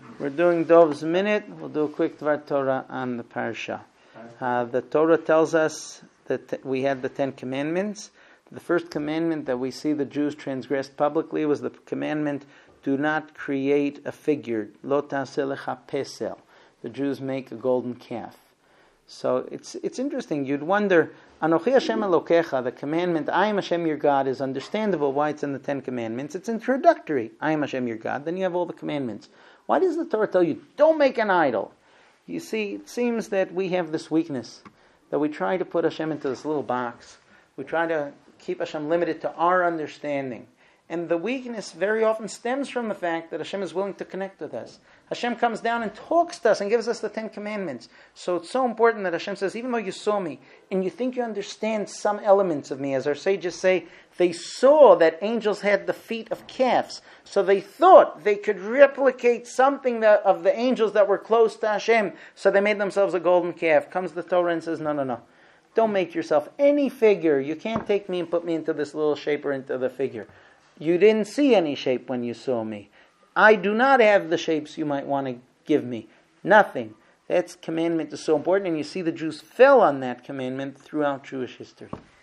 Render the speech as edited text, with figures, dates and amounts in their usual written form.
We're doing Dov's Minute. We'll do a quick Dvar Torah on the Parsha. The Torah tells us that we had the 10 Commandments. The first commandment that we see the Jews transgressed publicly was the commandment, do not create a figure. Lo ta'aseh lecha pesel. The Jews make a golden calf. So it's interesting. You'd wonder, Anochi Hashem Elokecha, the commandment, I am Hashem your God, is understandable why it's in the 10 Commandments. It's introductory. I am Hashem your God. Then you have all the commandments. Why does the Torah tell you, don't make an idol? You see, it seems that we have this weakness, that we try to put Hashem into this little box. We try to keep Hashem limited to our understanding. And the weakness very often stems from the fact that Hashem is willing to connect with us. Hashem comes down and talks to us and gives us the 10 Commandments. So it's so important that Hashem says, even though you saw me, and you think you understand some elements of me, as our sages say, they saw that angels had the feet of calves. So they thought they could replicate something of the angels that were close to Hashem. So they made themselves a golden calf. Comes the Torah and says, no. Don't make yourself any figure. You can't take me and put me into this little shape or into the figure. You didn't see any shape when you saw me. I do not have the shapes you might want to give me. Nothing. That commandment is so important, and you see the Jews fell on that commandment throughout Jewish history.